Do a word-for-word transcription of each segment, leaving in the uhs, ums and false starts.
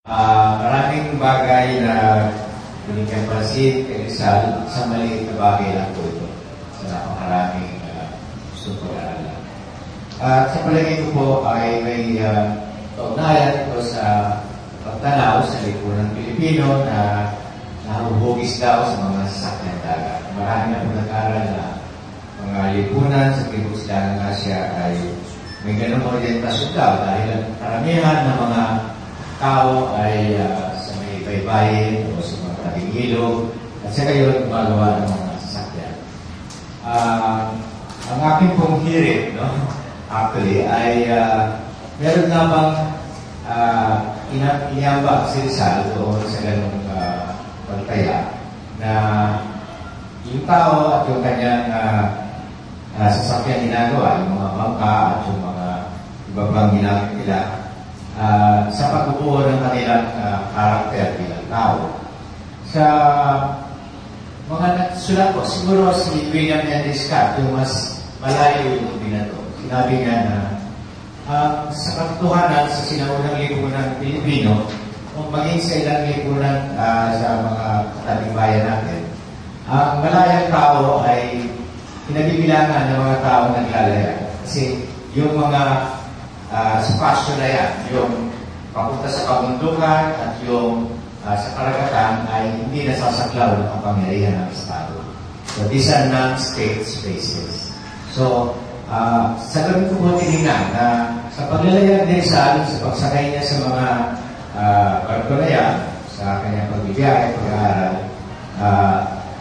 Uh, maraming bagay na binigyan pansin kay Rizal, sa maliit na bagay lang po ito sa napakaraming uh, gusto pag-aaralan. At uh, sa palagay ko po ay may uh, kaugnayan ito sa pagtanaw sa lipunang Pilipino na nahuhugis daw sa mga sasakyan dagat. Marami na po nag-aaral na mga lipunan sa Tibus Silangang Asya ay may ganong orientasyon daw dahil ang karamihan ng mga tao ay uh, sa may baybayin o sa mga tabing ilog at sa gayon gumagawa ng mga sasakyan. Uh, ang aking pong hirit, no, actually, ay uh, meron nga bang uh, inambag si Rizal doon sa ganong uh, pagtaya na yung tao at yung kanyang uh, uh, sasakyan ginagawa, yung mga bangka at yung mga iba pang ginagawa nila, Uh, sa pagbubuo ng kanilang uh, karakter bilang tao. Sa mga nagsulat po, siguro si William Henry Scott, yung mas malayo yung binato. Sinabi niya na uh, sa katotohanan sa sinaunang lipunan Pilipino, kung maging sa ilang lipunan uh, sa mga katabing bayan natin, ang malayang tao ay pinabibilangan ng mga taong naglalaya. Kasi yung mga Uh, sa passion na yan, yung papunta sa kabundukan at yung uh, sa karagatan ay hindi nasasaklaw ng kapangyarihan ng Estado. So these are non-state spaces. So uh, sa gabi ko po tinignan na sa paglalayag ni Rizal, sa pagsakay niya sa mga uh, barko na yan, sa kanyang pagbibiyahe, pag-aaral, uh,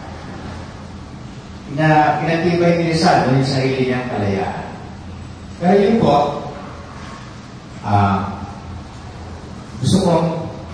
na pinatibay ni Rizal yung sarili niyang kalayaan. Pero yun po, Uh, gusto kong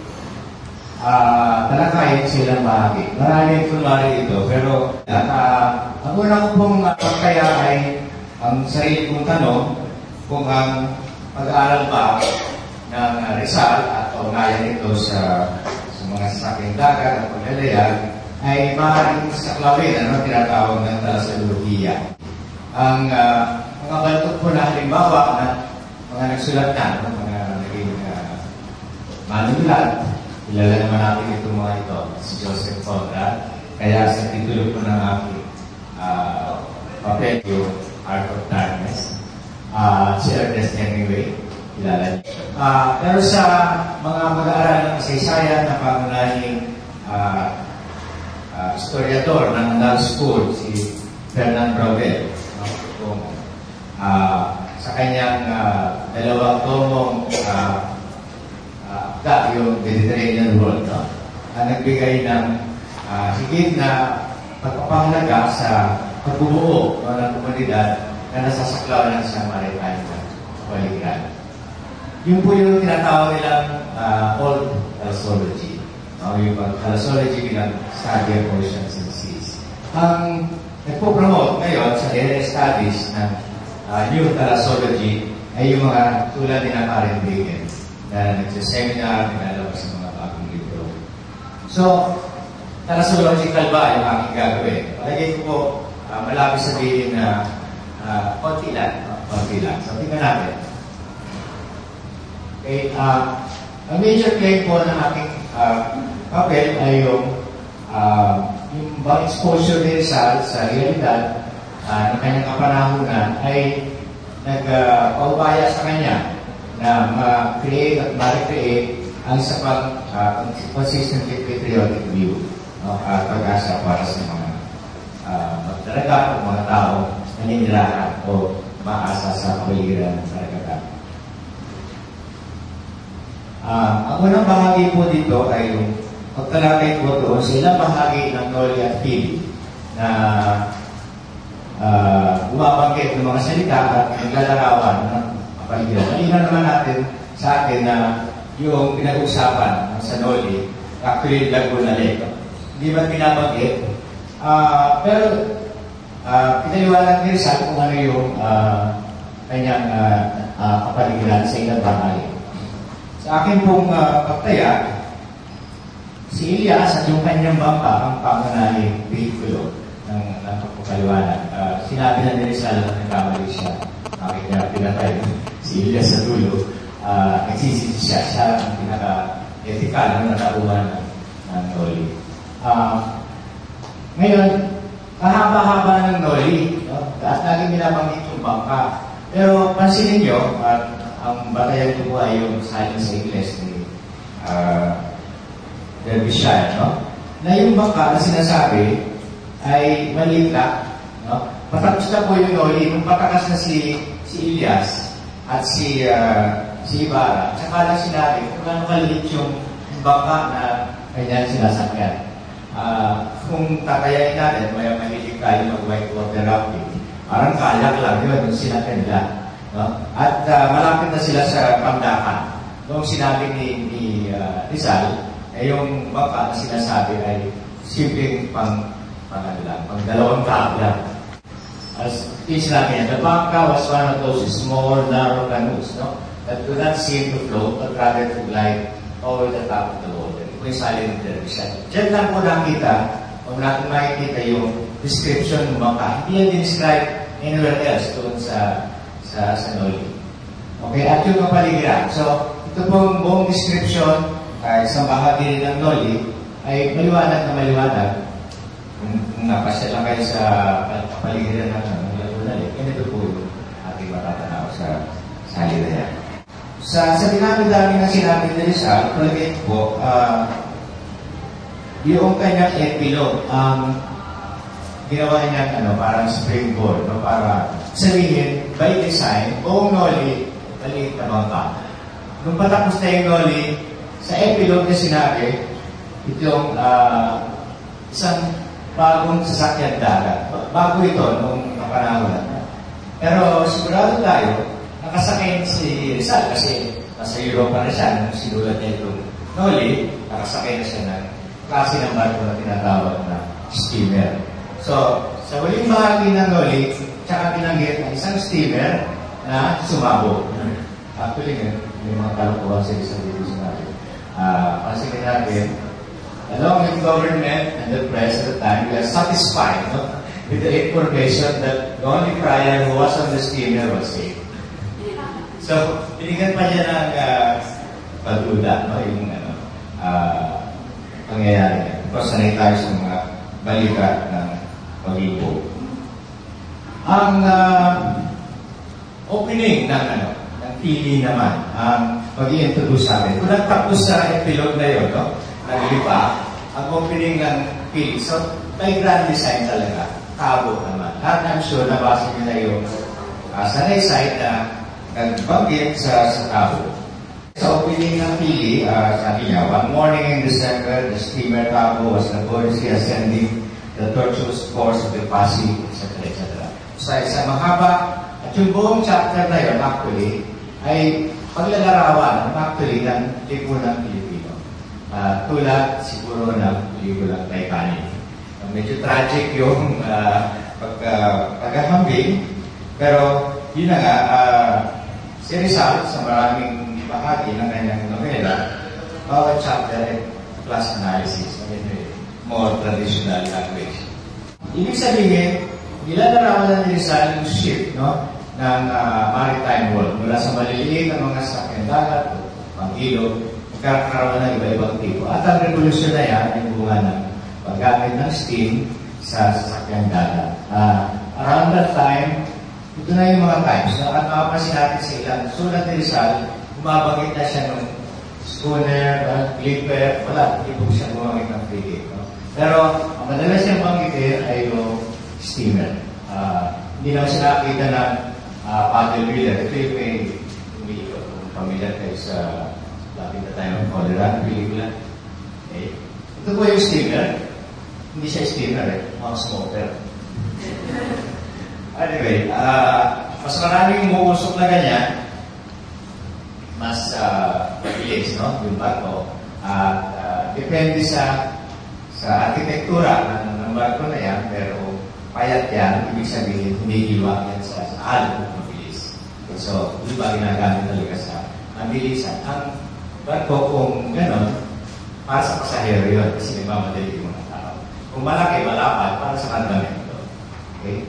uh, talakayin silang bahagi. Maraming kunwari ito, pero uh, ang una ko pong uh, kaya ay ang sarili kong tanong kung ang pag-aaral ba ng uh, Rizal at ugnayan ito sa, sa mga sasakyang dagat at paglalayag ay maaaring saklawin, ano tinatawag ng talasolohiya. Ang uh, mga baltok po na halimbawa na mga nagsulat na, mga naging uh, manulat. Kilala naman natin itong mga ito, si Joseph Conrad. Kaya sa titulo po ng aking uh, papel, yung Art of Darkness, uh, si Ernest Hemingway, kilala niyo. Uh, pero sa mga mag-aaral ng kasaysayan na pangunahing uh, uh, historiador ng Law School, si Fernand Braudel, no? Kung uh, sa kanyang uh, dalawang tomong uh, uh, yung Mediterranean World, no? na nagbigay ng uh, higit na pagpapahalaga sa pagbubuo no, ng komunidad na nasasaklaw ng isang maritime na balikan. Yun po yung tinatawag nilang uh, old thalassology. No? Yung thalassology bilang study of oceans and seas. Ang nagpo-promote ngayon sa area studies ng Uh, new thalassology ay yung mga tulad ni Karen Bacon na nagsaseminar, nilalabas ng mga bagong libro. So, thalassological ba yung aking gagawin? Palagay ko po, uh, malapit sabihin na uh, konti lang. Uh, konti lang. So, tingnan natin. Okay, uh, ang major claim po ng aking uh, papel ay yung uh, yung bang exposure ni Rizal sa realidad Uh, ng kanyang kapanahunan ay nagpaubaya uh, sa kanya na ma-create at ma-recreate ang isa pang uh, consistently patriotic view, no? uh, pag-asa para sa mga uh, magdaragat o mga tao na ninilahan o maasa sa kapaligiran ng karagatan. Uh, ang unang bahagi po dito ay yung pagtalakay po doon sa ilang bahagi ng Noli at Pili na Uh, bumabanggit ng mga salita at naglalarawan ng kapaligiran. Malina naman natin sa atin na yung pinag-usapan sa Noli, actually Laguna Lake. Hindi ba pinabanggit? Uh, pero uh, pinaliwanag ni Rizal kung ano yung uh, kanyang uh, uh, kapaligiran sa ilang bahagi. Sa akin pong uh, pagtaya, si Elias at yung kanyang bangka ang pangunahing vehikulo ng, ng pagpapaliwanag. Uh, sinabi na ni Rizal na nagkamali siya. Bakit niya pinatay si Elias sa dulo. Uh, nagsisisi siya. Siya ang pinaka ethical na nakuha ng, ng Noli. Uh, ngayon, kahaba-haba ng Noli, no? At laging binabanggit yung bangka. Pero pansinin nyo, at ang batayan ko po ay yung salin sa Ingles ni uh, Derbyshire, no? Na yung bangka na sinasabi ay maliit lang, no? Patapos na po yung Noli, nung patakas na si, si Elias at si, uh, si Ibarra, tsaka lang sinabi kung ano kaliit yung bangka na kanya sinasakyan. Uh, kung tatayain natin, may mahilig tayo mag-whitewater rafting. Parang kayak lang yun, yung sinakyan nila. No? At uh, malapit na sila sa Pandakan. Noong sinabi ni, ni uh, Rizal, eh, yung bangka na sinasabi ay simpleng pang, pang, ano lang, pang dalawang tao lang. As yung sinabi niya, the bangka was one of those small, narrow canoes, no? That do not seem to float, but rather to glide over the top of the water. Ito yung salin ng Derbyshire. Diyan lang po nakita, kung natin makikita yung description ng bangka, hindi yan describe anywhere else doon sa sa, sa Noli. Okay, at yung kapaligiran. So, ito pong buong description, uh, isang bahagi rin ng Noli, ay maliwanag na maliwanag. Kung, kung napasya lang kayo sa kapaligiran ng Noli, ganito po yung ating matatanaw sa sa halinayan. Sa, sa dinami-dami na sinabi ni Rizal, palagay po, uh, yung kanyang epilogue, ang um, ginawa niya ano, parang springboard, no, para sabihin, by design, buong Noli, maliit na bangka. Nung patapos na yung Noli, sa epilogue na sinabi, itong uh, isang bagong sasakyan dagat. Bago ito, nung napanahon. Pero sigurado tayo, nakasakay si Rizal kasi nasa Europa na siya nung sinulat niya itong Noli, nakasakay na siya ng klase ng barko na tinatawag na steamer. So, sa huling bahagi ng Noli, tsaka binanggit na isang steamer na sumabog. Actually, may mga kalokohan sa isang dito sinabi. Uh, Pansinin natin, along with government and the press at the time, we are satisfied, no, with the information that the only friar who was on the steamer was saved. So, binigyan pa niya ng uh, pagduda, no, yung ano, uh, pangyayari niya. Because sanay tayo sa mga balita ng pag-ibo. Ang uh, opening ng ano, ng pili naman, ang mag-i-introduce sa amin. Kung nagtapos sa epilogue na yun, no, naglipa, ang opening ng pili. So, may grand design talaga. Kabo naman. At I'm sure nabasa niyo na yung uh, sanay site na nagbanggit sa, sa Cabo. Sa opening ng pili, uh, sabi niya, one morning in December, the steamer Cabo was laboriously ascending the tortuous course of the Pasig, et cetera, et cetera. Sa isang mahaba, at yung buong chapter na yun, actually, ay paglalarawan, actually, ng lipunang Pilipino. Uh, tulad, siguro, ng pelikulang Titanic. Uh, medyo tragic yung uh, pag, uh, pag-ahambing, pero yun na nga, uh, si Rizal, sa maraming bahagi ng kanyang novela, bawat chapter ay class analysis, more traditional language. Ibig sabihin, nilalarawan ni Rizal yung shift, no, ng uh, maritime world mula sa maliliit na mga sakyan dagat o pang-ilog, magkakaroon ng iba-ibang tipo. At ang revolusyon na yan ay bunga ng paggamit ng steam sa sasakyan dagat. Uh, around that time, ito na yung mga times na at makapasin natin sa ilang sulat ni Rizal, bumabagit na siya ng schooner, uh, clipper, wala, hindi po siya bumagit ng frigate. No? Pero, ang madalas siyang banggitin ay yung steamer. Uh, hindi naman siya nakakita ng uh, paddle wheeler. Ito yung may umiikot. Kung familiar kayo sa lapit na tayo ng cholera, pelikula. Okay. Ito po yung steamer. Hindi siya steamer eh, mga smoker. Anyway, uh, mas maraming umuusok na ganyan, mas uh, mabilis, no? Yung barko. At uh, depende sa sa arkitektura ng, ng barko na yan, pero payat yan, ibig sabihin, humihiwa yan sa, sa alon, mabilis. So, di ba ginagamit talaga sa mabilisan? Ang barko kung gano'n, para sa pasahero yun, kasi nagmamadali yung mga tao. Kung malaki, malapad, para sa kandamento. Okay?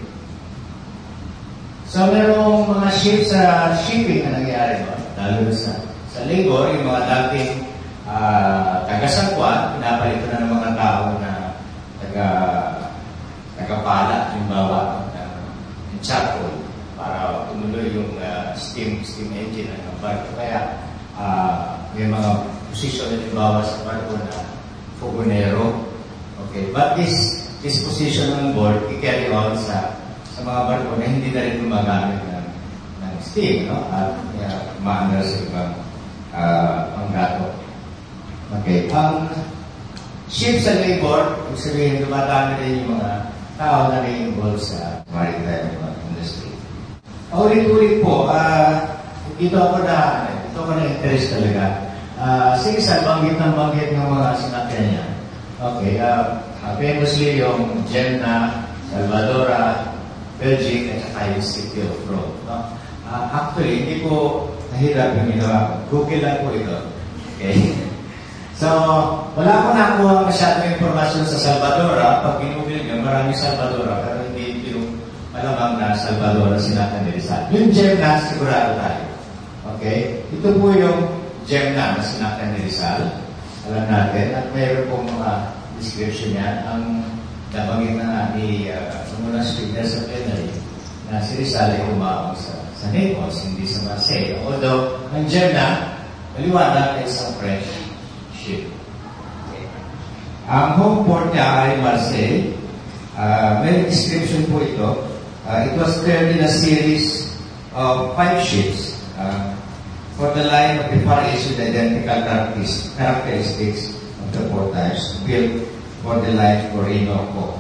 So, merong mga ships sa uh, shipping na nangyayari, no? Lalo sa, sa labor, yung mga dating uh, taga-sagwan, pinapalitan na ng mga tao na taga tagapala, yung bawa ng, ng charcoal para tumuloy yung uh, steam steam engine ng barko. Kaya uh, may mga posisyon na bawa sa barko na fogonero. Okay, but this this position on board i-carry on sa sa mga barko na hindi na rin gumagamit ng, ng steam, no? At uh, maandar sa ibang uh, panggato. Okay, ang um, ship sa labor, ibig sabihin, dumadami rin yung mga tao na nai-involve sa maritime industry. Ulit-ulit po, uh, dito ako na, dito ako na-interest talaga. Uh, sige, sa banggit ng banggit ng mga sinakyan niya. Okay, uh, uh, famously yung Gemna, Salvadora, Belgium, at saka yung City of Rome. No? Uh, actually, hindi ko nahirap yung ginawa ko. Google lang po ito. Okay? So, wala ko nakuha masyadong informasyon sa Salvadora. Pag ginugil nyo, maraming Salvadora, pero hindi yung malamang na Salvadora sinatan ni Rizal. Yung Gemna, sigurado tayo. Okay? Ito po yung Gemna na sinatan ni Rizal. Alam natin. At mayroon pong mga description yan. Ang nabanggit na nga ni uh, sumunang speaker sa plenary na si Rizal ay umaong sa, sa Naples, hindi sa Marseille. Although, ang Gemna, maliwanag ay isang French ship. Okay. Ang home port niya ay Marseille. Uh, may description po ito. Uh, it was cleared in a series of five ships uh, for the line of the Far East with identical characteristics of the four types built for the line for Orinoco.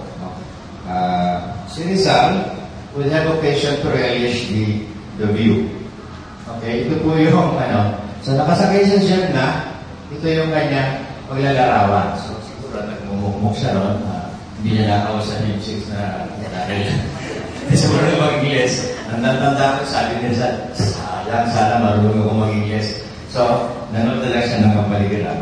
Uh, si Rizal will have occasion to relish the, the view. Okay, ito po yung ano. So nakasakay sa Gemna, ito yung kanya paglalarawan. So, siguro nagmumukmuk siya ron. Uh, hindi niya nakausap yung chicks na dahil siguro na mag-Ingles. Ang natanda ko, sabi niya sa sayang, sana marunong ako mag-Ingles. So, nanood na lang siya ng kapaligiran.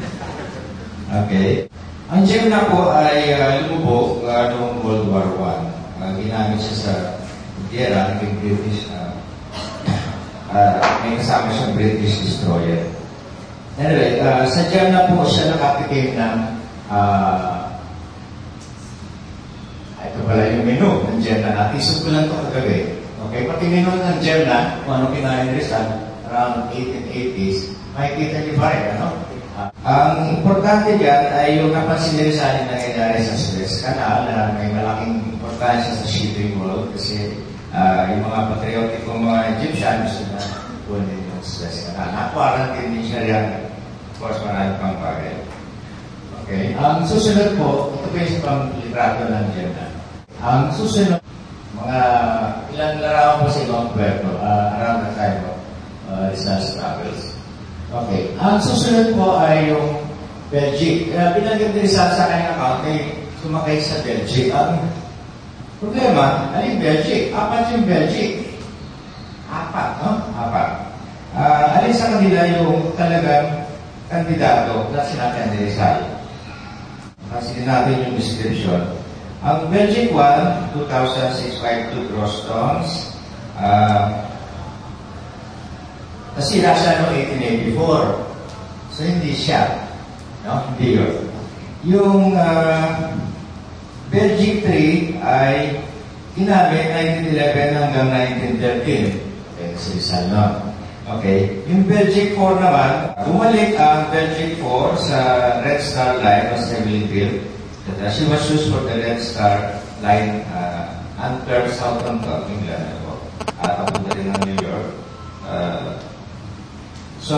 Okay. Ang Gemna po ay uh, lumubog uh, noong World War One. Uh, ginamit siya sa gera ng British. Uh, uh, may kasama siyang British destroyer. Anyway, uh, sa Gemna po siya nakatikim ng uh, ito pala yung menu ng Gemna. Natisod ko lang ito kagabi. Okay, pati menu ng Gemna, kung ano kinain Rizal, around eighteen eighties, makikita niyo pa rin, ano? Uh, ang importante dyan ay yung napansin ni Rizal na nangyayari sa Suez Canal na may malaking importansya sa shipping world kasi uh, yung mga patriotikong mga Egyptian gusto na kunin yung Suez Canal. Na-quarantine din siya yan. Of course, marami pang bagay. Okay. Ang susunod po, ito po yung pang litrato ng Gemna. Ang susunod, mga ilang larawan po sa ibang puerto uh, around the time of uh, Rizal's travels. Okay. Ang susunod po ay yung Belgium. Uh, Binanggit ni Rizal sa kanyang account ay sumakay sa Belgium. Ang problema, ano yung Belgium? Apat yung Belgium. Apat, no? Apat. Uh, alin sa kanila yung talagang kandidato na sinabi ni Rizal. Kasi natin yung description. Ang Belgium one, two thousand six hundred fifty-two gross tons. Uh, Nasira siya noong eighteen eighty-four. So, hindi siya. No? Hindi yun. Yung uh, Belgium three ay ginamit nineteen eleven hanggang nineteen thirteen. Okay, kasi Rizal, no? Okay. Yung Belgium four naman, bumalik ang Belgium four sa Red Star line of Evelyn Field. Uh, she was used for the Red Star line uh, Antwerp, Southampton, England. At papunta rin ng New York. Uh, so,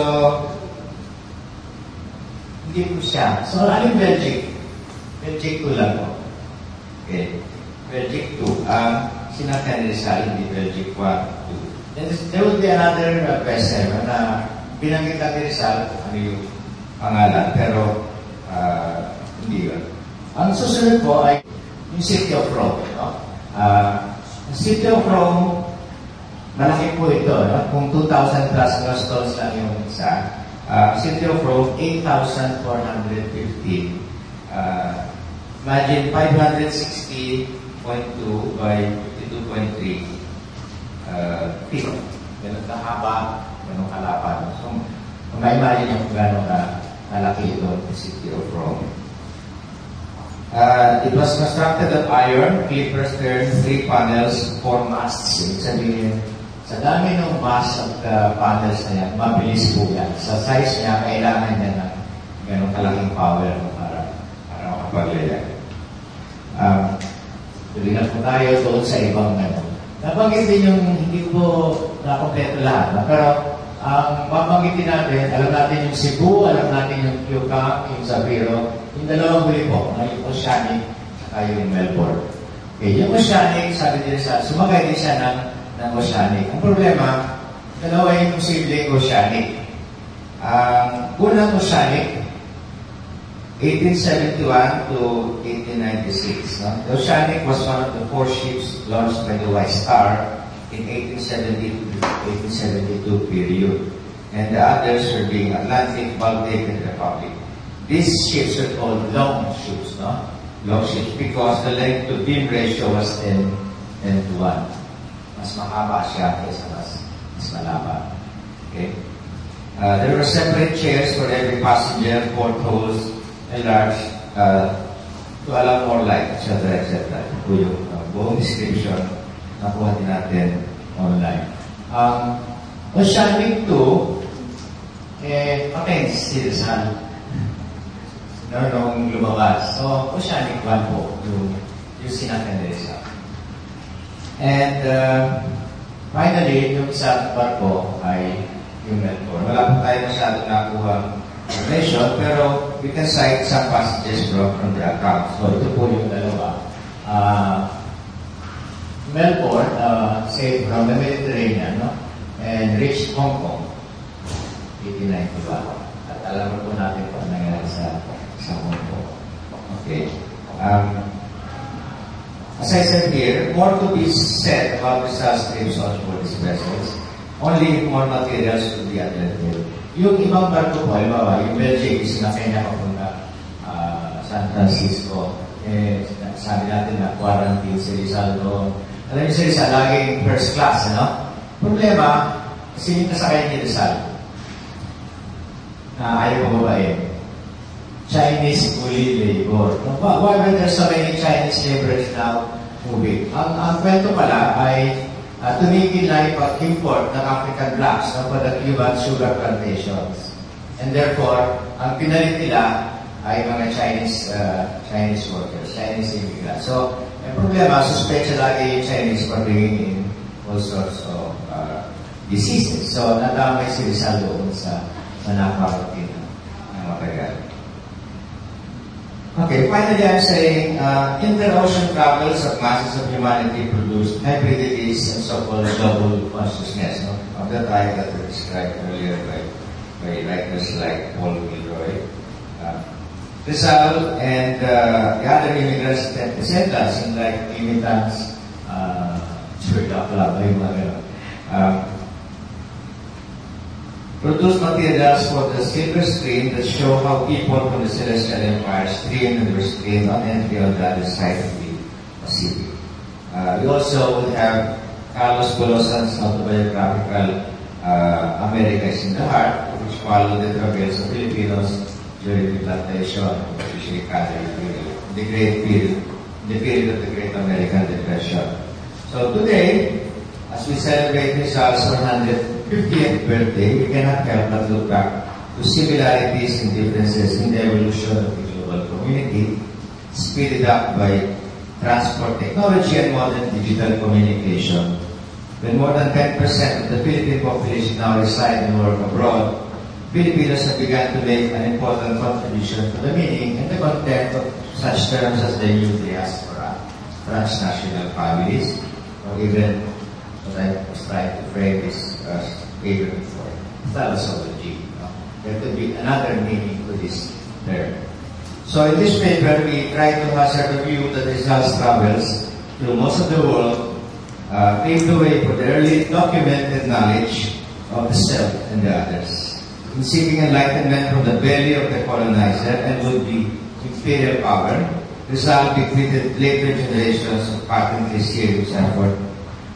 hindi po siya. So, ano yung Belgium? Belgium two lang po. Okay. Belgium two. Ang um, sinakyan ni Rizal, hindi Belgium one, two. Then, there will be another uh, question na binanggit lang ni Rizal ano yung pangalan, pero uh, hindi yun. Ang susunod po ay yung City of Rome. No? Uh, ang City of Rome, malaki po ito. No? Kung two thousand plus gross tons lang yung isa. Uh, City of Rome, eight thousand four hundred fifty. Uh, imagine five hundred sixty point two by fifty-two point three. Uh, feet. Ganun kahaba, ganun kalapan. So, kung ma-imagine nyo kung gano'n ka malaki ito, the city of Rome. Uh, it was constructed of iron, clipper stern, three panels, four masts. Ibig sabihin, sa dami ng mast at uh, panels na yan, mabilis po yan. Sa size niya, kailangan niya ng ganong kalaking power para, para makapaglayag. Um, tuloy na po tayo doon sa ibang gano'n. Nabanggit din yung hindi po nakompleto lahat. No? Pero ang um, mabanggitin natin, alam natin yung Cebu, alam natin yung Yucang, yung Zaviro, yung dalawang huli po, yung Oceanic, saka yung Melbourne. Okay, yung Oceanic, sabi din sa, sumagay din siya ng, ng Oceanic. Ang problema, dalawa yung posibleng Oceanic. Ang um, unang Oceanic, eighteen seventy-one to eighteen ninety-six. No? The Oceanic was one of the four ships launched by the White Star in eighteen seventy to eighteen seventy-two period. And the others were being Atlantic, Baltic, and Republic. These ships are called long ships, no? Long ships because the length to beam ratio was ten to one. Mas mahaba siya kaysa mas, mas malaba. Okay? Uh, there were separate chairs for every passenger, portholes, enlarged uh, to allow more light, et cetera, et cetera. Ito yung uh, buong description na kuha din natin online. Um, Oceanic two, eh, patents si Rizal. No, nung lumabas. So, Oceanic one po, yung, yung sinakyan ni Rizal. And, uh, finally, yung isang barko ay yung Melbourne. Wala po tayo masyadong nakuha information, pero we can cite some passages from, from the account. So, ito po yung dalawa. Uh, Melbourne, uh, sailed from the Mediterranean, no? And reached Hong Kong, eighteen ninety-one. At alam po natin kung ano nangyari sa, sa Hong Kong. Okay. Um, as I said here, more to be said about the streams on board these vessels. Only more materials to be attended. Yung ibang barko po, halimbawa, yung Belgium, sinakay niya papunta uh, San Francisco. Eh, sabi natin na quarantine si Rizal doon. Alam niyo si Rizal, laging first class, ano? Problema, kasi yung nasakay ni Rizal, na ayaw ko babae, Chinese bully labor. Why were there so many Chinese laborers now moving? Ang, ang kwento pala ay uh, tumigil na ipag-import ng African blacks no, for the Cuban sugar plantations. And therefore, ang pinalit nila ay mga Chinese uh, Chinese workers, Chinese immigrants. So, ang problema, suspecha lagi yung Chinese for bringing in all sorts of uh, diseases. So, nadamay si Rizal doon sa, sa napakaroon ng matagal. Okay, finally I'm saying, uh, inter-ocean travels of masses of humanity produced hybridities and so-called double consciousness, no? Of the type that were described earlier by, by writers like Paul Gilroy. Uh, Rizal and uh, the other immigrants that sent us in like Imitans, uh, um, produce materials for the silver screen that show how people from the Celestial Empire streamed and were streamed on entry on the other side of the Pacific. Uh, we also would have Carlos Colosan's autobiographical uh, America is in the Heart, which followed the travels of Filipinos during the plantation, especially the great period, the period of the Great American Depression. So today, as we celebrate Rizal's one hundred fiftieth birthday, we cannot help but look back to similarities and differences in the evolution of the global community, speeded up by transport technology and modern digital communication. When more than ten percent of the Philippine population now reside and work abroad, Filipinos have begun to make an important contribution to the meaning and the content of such terms as the new diaspora, transnational families, or even what I was trying to frame this as even before, thalassology. No? There could be another meaning to this term. So in this paper, we try to hazard a view that Rizal's travels through most of the world uh, paved the way for the early documented knowledge of the self and the others. In seeking enlightenment from the belly of the colonizer and would-be imperial power, Rizal bequeathed later generations of patently serious effort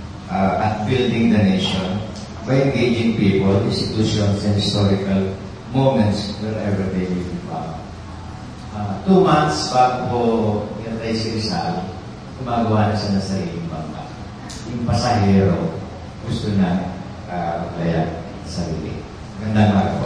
uh, at building the nation by engaging people, institutions, and historical moments wherever they may be found. Uh, two months bago po inatay si Rizal, gumagawa na siya ng sariling bangka. Yung pasahero, gusto na uh, maglayag sa sarili. Gandang araw po.